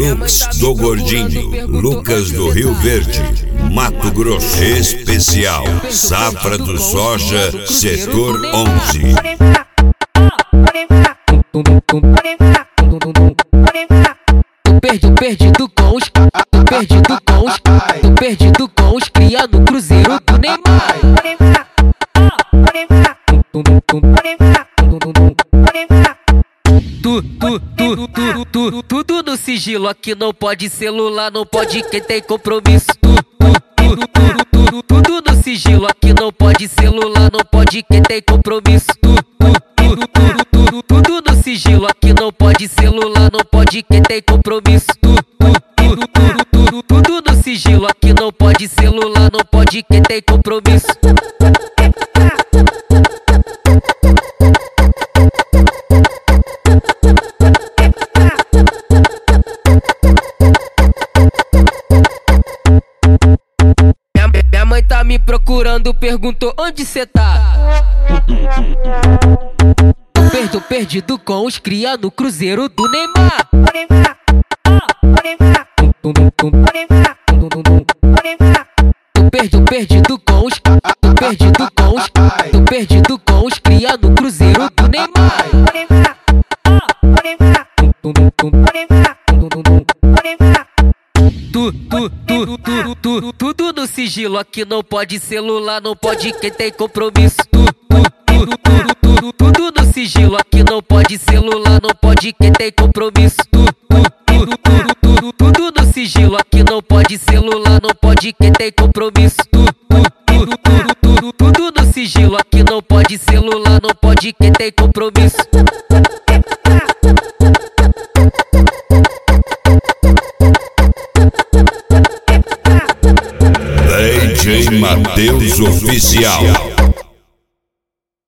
Deluxe do Gordinho, Lucas do Rio Verde, Mato Grosso. Especial Safra do Soja, Setor 11. Tô perdido com os cria no Cruzeiro do Neymar. Tudo no sigilo, aqui não pode celular, não pode quem tem compromisso. Tudo no sigilo, aqui não pode celular, não pode quem tem compromisso. Tudo no sigilo, aqui não pode celular, não pode quem tem compromisso. Tudo no sigilo, aqui não pode celular, não pode quem tem compromisso. Minha mãe tá me procurando, perguntou onde cê tá. Tô perdido com os cria no Cruzeiro do Neymar. Tô perdido com os cria no Cruzeiro do Neymar. Tudo no sigilo, aqui não pode celular, não pode quem tem compromisso. Tudo no sigilo, aqui não pode celular, não pode quem tem compromisso. Tudo no sigilo, aqui não pode celular, não pode quem tem compromisso. Tudo no sigilo, aqui não pode celular, não pode quem tem compromisso. DJ Matheus Oficial.